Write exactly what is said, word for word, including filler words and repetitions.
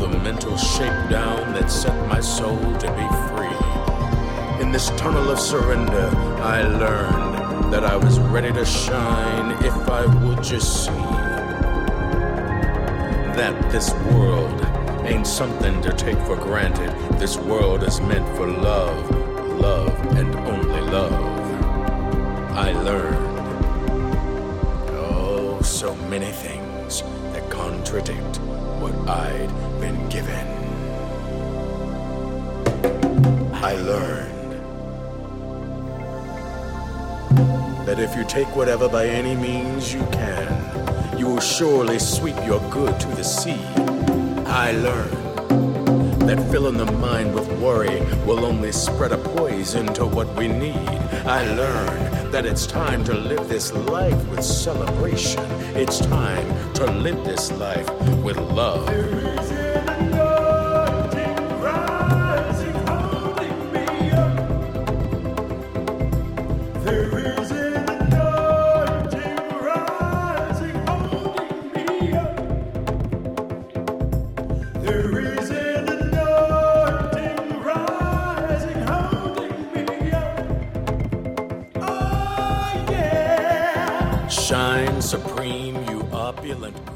the mental shakedown that set my soul to be free. In this tunnel of surrender, I learned that I was ready to shine if I would just see that this world ain't something to take for granted. This world is meant for love, love, and only love. I learned, oh, so many things that contradict what I'd been given. I learned that if you take whatever by any means you can, you will surely sweep your good to the sea. I learned that filling the mind with worry will only spread a poison to what we need. I learned that it's time to live this life with celebration. It's time to live this life with love. There is an anointing rising, holding me up. There is an anointing rising, holding me up. There is an anointing rising, holding me up. Oh yeah. Shine supreme, you opulent